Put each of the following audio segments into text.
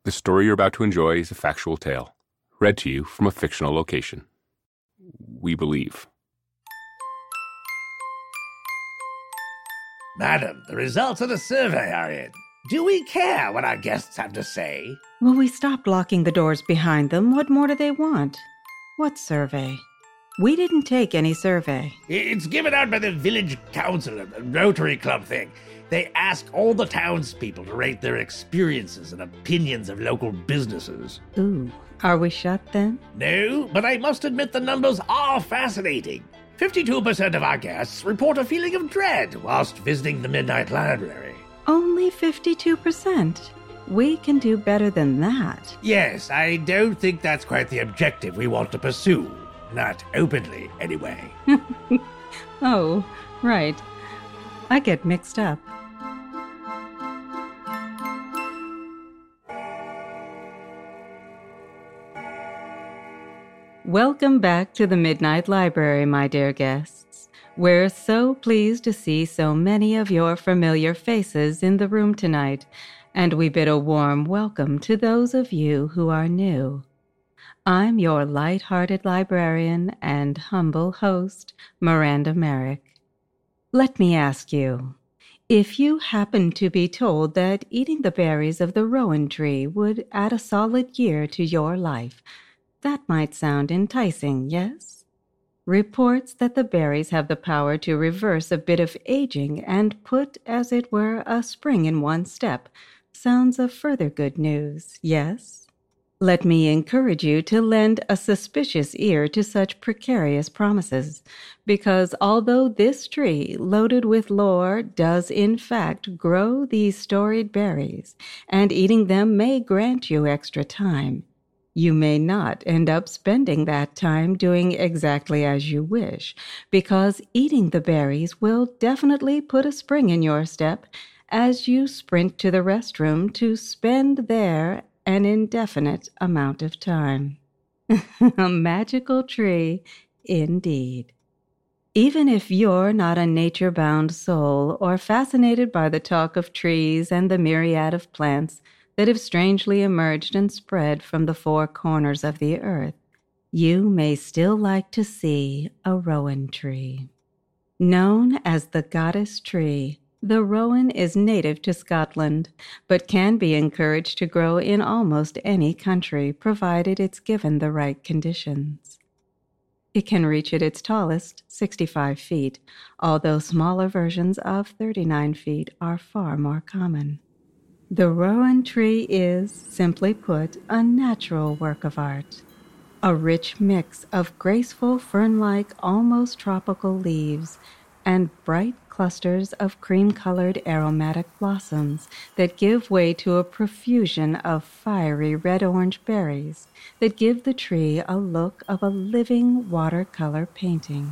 The story you're about to enjoy is a factual tale, read to you from a fictional location. We believe. Madam, the results of the survey are in. Do we care what our guests have to say? Well, we stopped locking the doors behind them. What more do they want? What survey? We didn't take any survey. It's given out by the village council, a Rotary Club thing. They ask all the townspeople to rate their experiences and opinions of local businesses. Ooh, are we shut then? No, but I must admit the numbers are fascinating. 52% of our guests report a feeling of dread whilst visiting the Midnight Library. Only 52%. We can do better than that. Yes, I don't think that's quite the objective we want to pursue. Not openly, anyway. Oh, right. I get mixed up. Welcome back to the Midnight Library, my dear guests. We're so pleased to see so many of your familiar faces in the room tonight, and we bid a warm welcome to those of you who are new. I'm your light-hearted librarian and humble host, Miranda Merrick. Let me ask you, if you happen to be told that eating the berries of the rowan tree would add a solid year to your life, that might sound enticing, yes? Reports that the berries have the power to reverse a bit of aging and put, as it were, a spring in one's step sounds of further good news, yes? Let me encourage you to lend a suspicious ear to such precarious promises, because although this tree, loaded with lore, does in fact grow these storied berries, and eating them may grant you extra time, you may not end up spending that time doing exactly as you wish, because eating the berries will definitely put a spring in your step as you sprint to the restroom to spend there an indefinite amount of time. A magical tree, indeed. Even if you're not a nature-bound soul or fascinated by the talk of trees and the myriad of plants that have strangely emerged and spread from the four corners of the earth, you may still like to see a rowan tree. Known as the goddess tree, the rowan is native to Scotland, but can be encouraged to grow in almost any country, provided it's given the right conditions. It can reach at its tallest 65 feet, although smaller versions of 39 feet are far more common. The rowan tree is, simply put, a natural work of art. A rich mix of graceful fern-like, almost tropical leaves and bright clusters of cream-colored aromatic blossoms that give way to a profusion of fiery red-orange berries that give the tree a look of a living watercolor painting.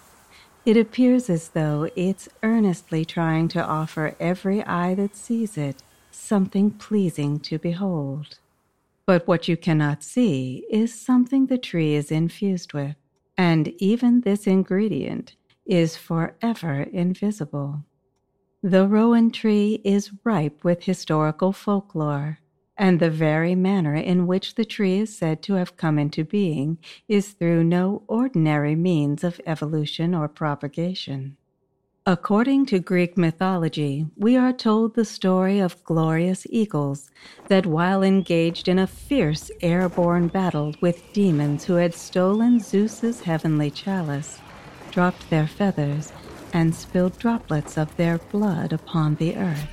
It appears as though it's earnestly trying to offer every eye that sees it something pleasing to behold. But what you cannot see is something the tree is infused with, and even this ingredient is forever invisible. The rowan tree is ripe with historical folklore, and the very manner in which the tree is said to have come into being is through no ordinary means of evolution or propagation. According to Greek mythology, we are told the story of glorious eagles that while engaged in a fierce airborne battle with demons who had stolen Zeus's heavenly chalice, dropped their feathers and spilled droplets of their blood upon the earth.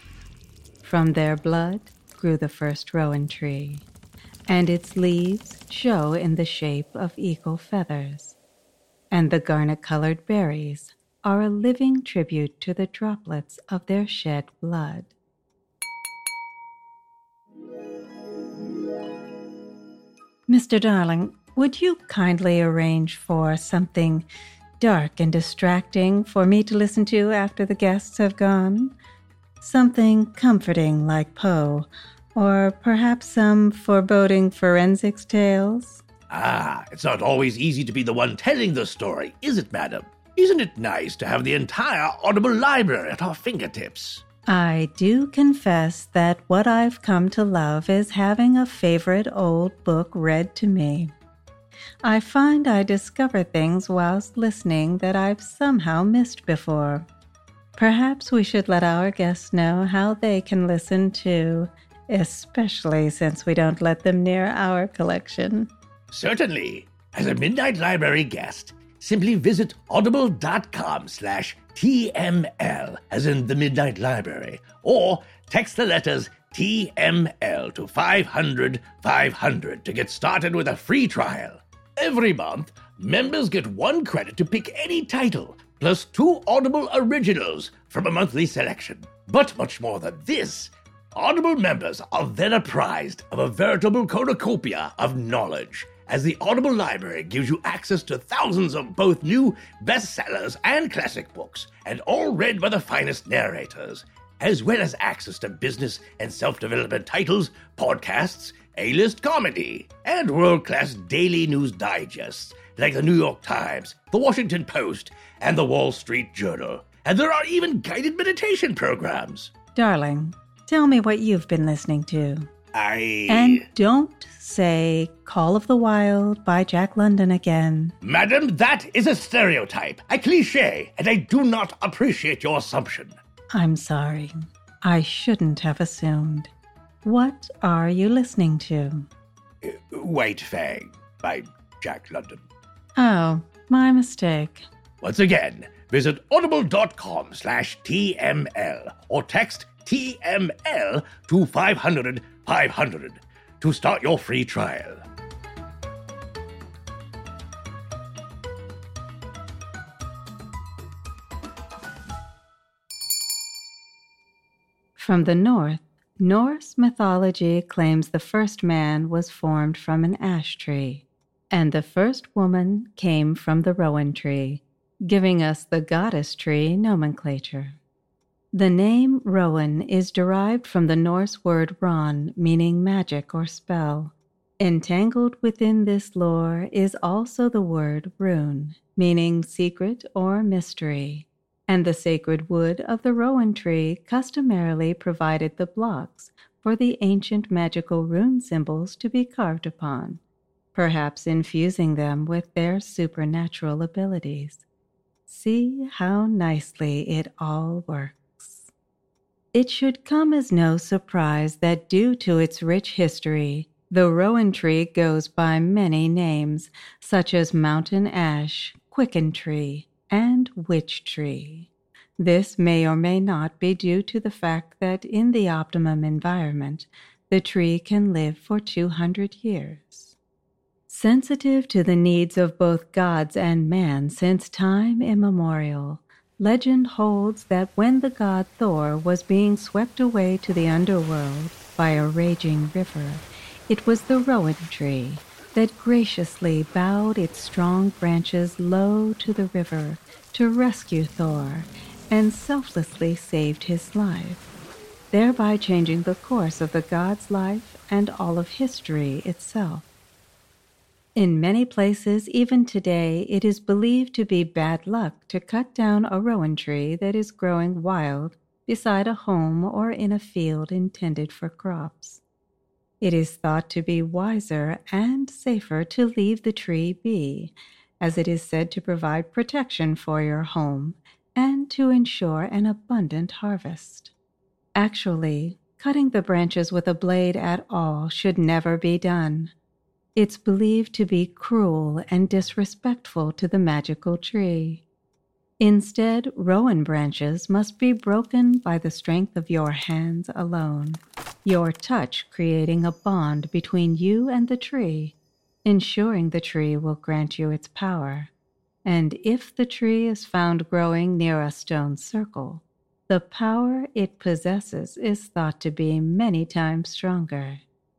From their blood grew the first rowan tree, and its leaves show in the shape of eagle feathers, and the garnet-colored berries are a living tribute to the droplets of their shed blood. Mr. Darling, would you kindly arrange for something dark and distracting for me to listen to after the guests have gone? Something comforting like Poe, or perhaps some foreboding forensics tales? It's not always easy to be the one telling the story, is it, madam? Isn't it nice to have the entire Audible library at our fingertips? I do confess that what I've come to love is having a favorite old book read to me. I find I discover things whilst listening that I've somehow missed before. Perhaps we should let our guests know how they can listen too, especially since we don't let them near our collection. Certainly. As a Midnight Library guest, simply visit audible.com/TML, as in the Midnight Library, or text the letters TML to 500 500 to get started with a free trial. Every month, members get 1 credit to pick any title, plus 2 Audible originals from a monthly selection. But much more than this, Audible members are then apprised of a veritable cornucopia of knowledge, as the Audible Library gives you access to thousands of both new bestsellers and classic books, and all read by the finest narrators, as well as access to business and self-development titles, podcasts, A-list comedy, and world-class daily news digests like the New York Times, the Washington Post, and the Wall Street Journal. And there are even guided meditation programs. Darling, tell me what you've been listening to. And don't say Call of the Wild by Jack London again. Madam, that is a stereotype, a cliché, and I do not appreciate your assumption. I'm sorry. I shouldn't have assumed. What are you listening to? White Fang by Jack London. Oh, my mistake. Once again, visit audible.com/TML or text TML to 500 500 to start your free trial. From the north, Norse mythology claims the first man was formed from an ash tree, and the first woman came from the rowan tree, giving us the goddess tree nomenclature. The name Rowan is derived from the Norse word ron, meaning magic or spell. Entangled within this lore is also the word rune, meaning secret or mystery, and the sacred wood of the rowan tree customarily provided the blocks for the ancient magical rune symbols to be carved upon, perhaps infusing them with their supernatural abilities. See how nicely it all works. It should come as no surprise that due to its rich history, the rowan tree goes by many names, such as mountain ash, quicken tree, and witch tree. This may or may not be due to the fact that in the optimum environment, the tree can live for 200 years. Sensitive to the needs of both gods and man since time immemorial, legend holds that when the god Thor was being swept away to the underworld by a raging river, it was the rowan tree that graciously bowed its strong branches low to the river to rescue Thor and selflessly saved his life, thereby changing the course of the god's life and all of history itself. In many places, even today, it is believed to be bad luck to cut down a rowan tree that is growing wild beside a home or in a field intended for crops. It is thought to be wiser and safer to leave the tree be, as it is said to provide protection for your home and to ensure an abundant harvest. Actually, cutting the branches with a blade at all should never be done. It's believed to be cruel and disrespectful to the magical tree. Instead, rowan branches must be broken by the strength of your hands alone, your touch creating a bond between you and the tree, ensuring the tree will grant you its power. And if the tree is found growing near a stone circle, the power it possesses is thought to be many times stronger.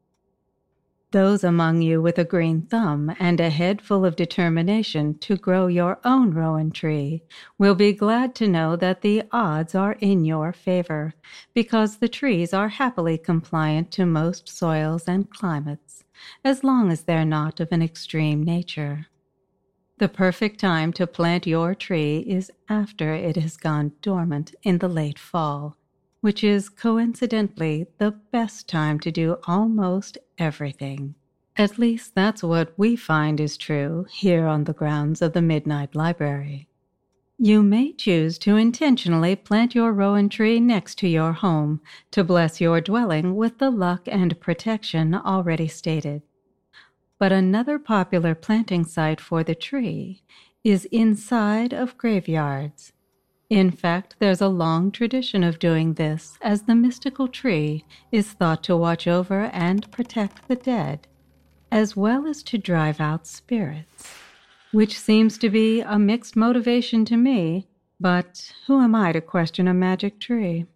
Those among you with a green thumb and a head full of determination to grow your own rowan tree will be glad to know that the odds are in your favor, because the trees are happily compliant to most soils and climates, as long as they're not of an extreme nature. The perfect time to plant your tree is after it has gone dormant in the late fall, which is coincidentally the best time to do almost everything. At least that's what we find is true here on the grounds of the Midnight Library. You may choose to intentionally plant your rowan tree next to your home to bless your dwelling with the luck and protection already stated. But another popular planting site for the tree is inside of graveyards. In fact, there's a long tradition of doing this, as the mystical tree is thought to watch over and protect the dead, as well as to drive out spirits, which seems to be a mixed motivation to me, but who am I to question a magic tree?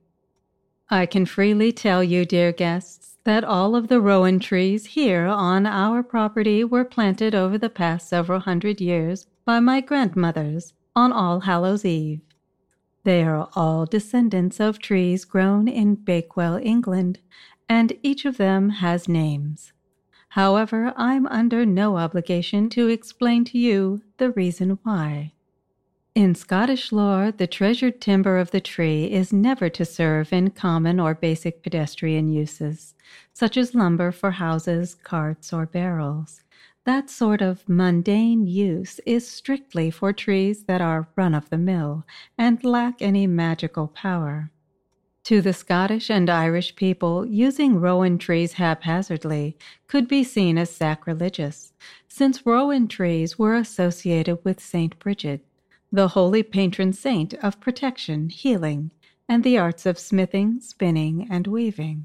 I can freely tell you, dear guests, that all of the rowan trees here on our property were planted over the past several hundred years by my grandmothers on All Hallows Eve. They are all descendants of trees grown in Bakewell, England, and each of them has names. However, I'm under no obligation to explain to you the reason why. In Scottish lore, the treasured timber of the tree is never to serve in common or basic pedestrian uses, such as lumber for houses, carts, or barrels. That sort of mundane use is strictly for trees that are run-of-the-mill and lack any magical power. To the Scottish and Irish people, using rowan trees haphazardly could be seen as sacrilegious, since rowan trees were associated with Saint Bridget, the holy patron saint of protection, healing, and the arts of smithing, spinning, and weaving.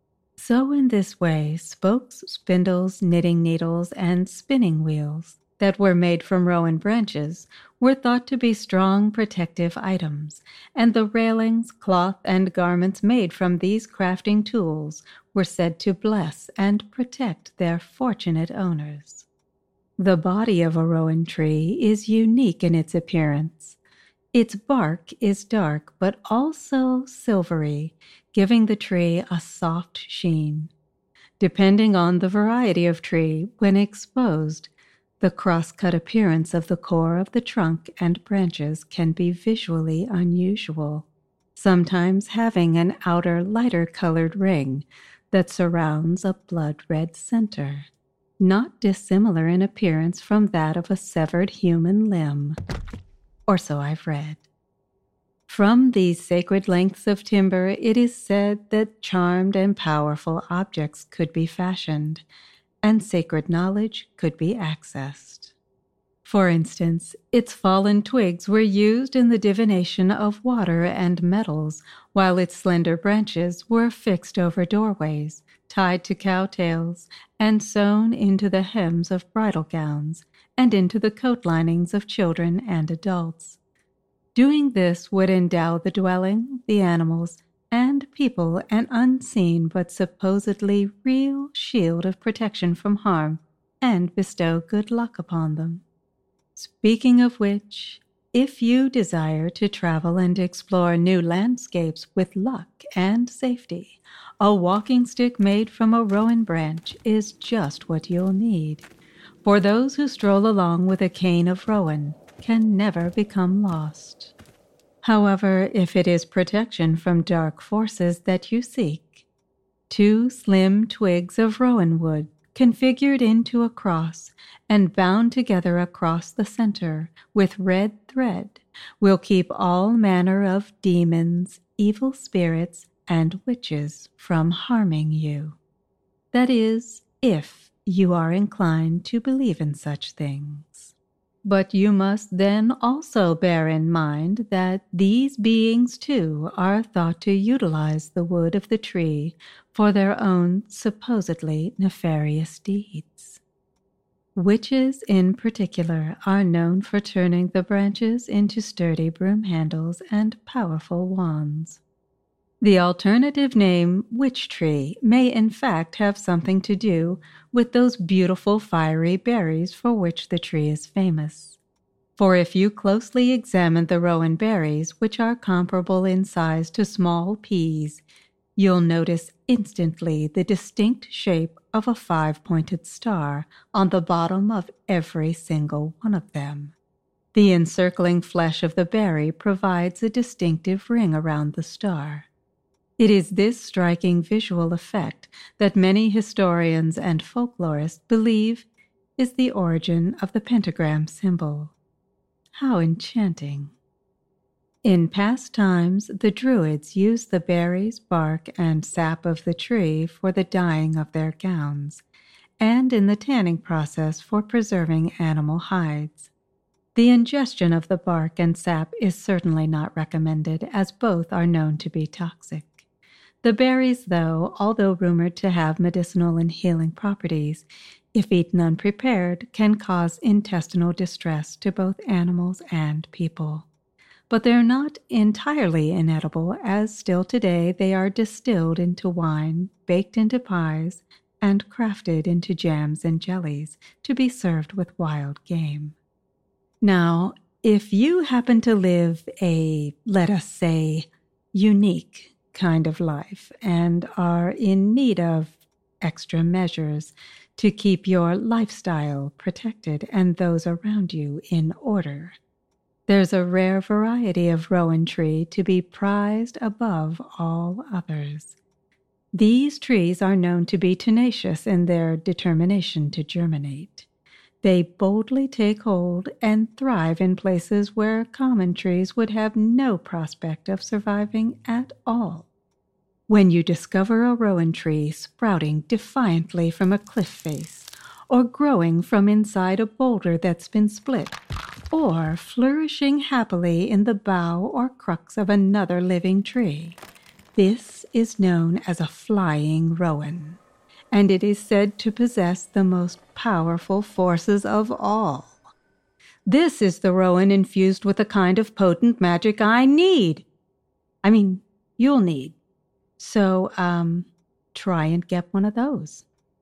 So in this way, spokes, spindles, knitting needles, and spinning wheels that were made from rowan branches were thought to be strong protective items, and the railings, cloth, and garments made from these crafting tools were said to bless and protect their fortunate owners. The body of a rowan tree is unique in its appearance. Its bark is dark but also silvery, giving the tree a soft sheen. Depending on the variety of tree, when exposed, the cross-cut appearance of the core of the trunk and branches can be visually unusual, sometimes having an outer lighter-colored ring that surrounds a blood-red center, not dissimilar in appearance from that of a severed human limb, or so I've read. From these sacred lengths of timber, it is said that charmed and powerful objects could be fashioned, and sacred knowledge could be accessed. For instance, its fallen twigs were used in the divination of water and metals, while its slender branches were fixed over doorways, tied to cowtails, and sewn into the hems of bridal gowns, and into the coat linings of children and adults. Doing this would endow the dwelling, the animals, and people an unseen but supposedly real shield of protection from harm, and bestow good luck upon them. Speaking of which, if you desire to travel and explore new landscapes with luck and safety, a walking stick made from a rowan branch is just what you'll need. For those who stroll along with a cane of rowan can never become lost. However, if it is protection from dark forces that you seek, 2 slim twigs of rowan wood configured into a cross and bound together across the center with red thread will keep all manner of demons, evil spirits, and witches from harming you. That is, if you are inclined to believe in such things. But you must then also bear in mind that these beings too are thought to utilize the wood of the tree for their own supposedly nefarious deeds. Witches in particular are known for turning the branches into sturdy broom handles and powerful wands. The alternative name, witch tree, may in fact have something to do with those beautiful fiery berries for which the tree is famous. For if you closely examine the rowan berries, which are comparable in size to small peas, you'll notice instantly the distinct shape of a 5-pointed star on the bottom of every single one of them. The encircling flesh of the berry provides a distinctive ring around the star. It is this striking visual effect that many historians and folklorists believe is the origin of the pentagram symbol. How enchanting. In past times, the Druids used the berries, bark, and sap of the tree for the dyeing of their gowns, and in the tanning process for preserving animal hides. The ingestion of the bark and sap is certainly not recommended, as both are known to be toxic. The berries, though, although rumored to have medicinal and healing properties, if eaten unprepared, can cause intestinal distress to both animals and people. But they're not entirely inedible, as still today they are distilled into wine, baked into pies, and crafted into jams and jellies to be served with wild game. Now, if you happen to live a, let us say, unique kind of life and are in need of extra measures to keep your lifestyle protected and those around you in order, there's a rare variety of rowan tree to be prized above all others. These trees are known to be tenacious in their determination to germinate. They boldly take hold and thrive in places where common trees would have no prospect of surviving at all. When you discover a rowan tree sprouting defiantly from a cliff face, or growing from inside a boulder that's been split, or flourishing happily in the bough or crux of another living tree, this is known as a flying rowan, and it is said to possess the most powerful forces of all. This is the rowan infused with the kind of potent magic I need. You'll need. So, try and get one of those.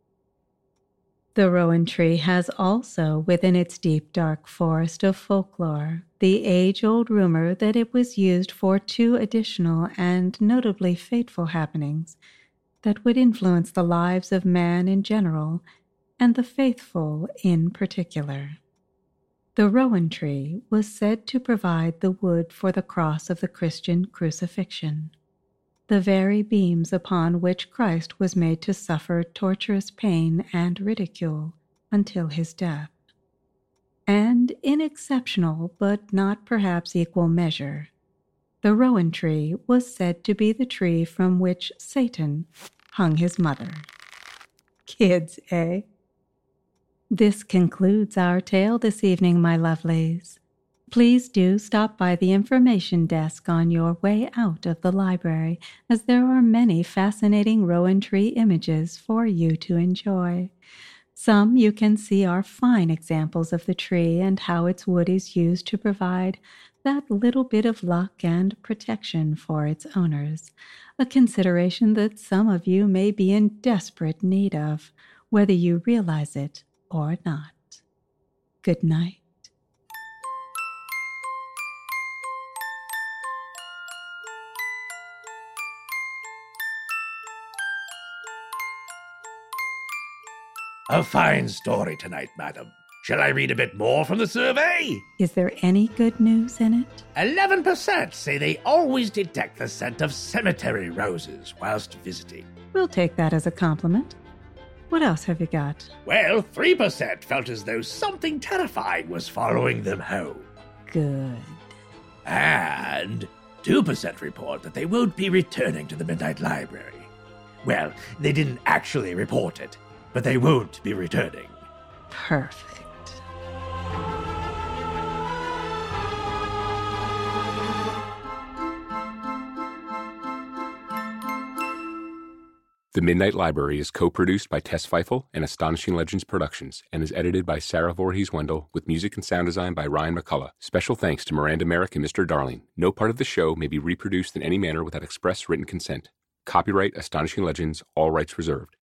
The rowan tree has also within its deep, dark forest of folklore the age-old rumor that it was used for 2 additional and notably fateful happenings that would influence the lives of man in general and the faithful in particular. The rowan tree was said to provide the wood for the cross of the Christian crucifixion, the very beams upon which Christ was made to suffer torturous pain and ridicule until his death. And in exceptional, but not perhaps equal measure, the rowan tree was said to be the tree from which Satan hung his mother. Kids, eh? This concludes our tale this evening, my lovelies. Please do stop by the information desk on your way out of the library, as there are many fascinating rowan tree images for you to enjoy. Some you can see are fine examples of the tree and how its wood is used to provide that little bit of luck and protection for its owners, a consideration that some of you may be in desperate need of, whether you realize it or not. Good night. A fine story tonight, madam. Shall I read a bit more from the survey? Is there any good news in it? 11% say they always detect the scent of cemetery roses whilst visiting. We'll take that as a compliment. What else have you got? Well, 3% felt as though something terrifying was following them home. Good. And 2% report that they won't be returning to the Midnight Library. Well, they didn't actually report it, but they won't be returning. Perfect. The Midnight Library is co-produced by Tess Feifel and Astonishing Legends Productions and is edited by Sarah Voorhees-Wendell with music and sound design by Ryan McCullough. Special thanks to Miranda Merrick and Mr. Darling. No part of the show may be reproduced in any manner without express written consent. Copyright Astonishing Legends, all rights reserved.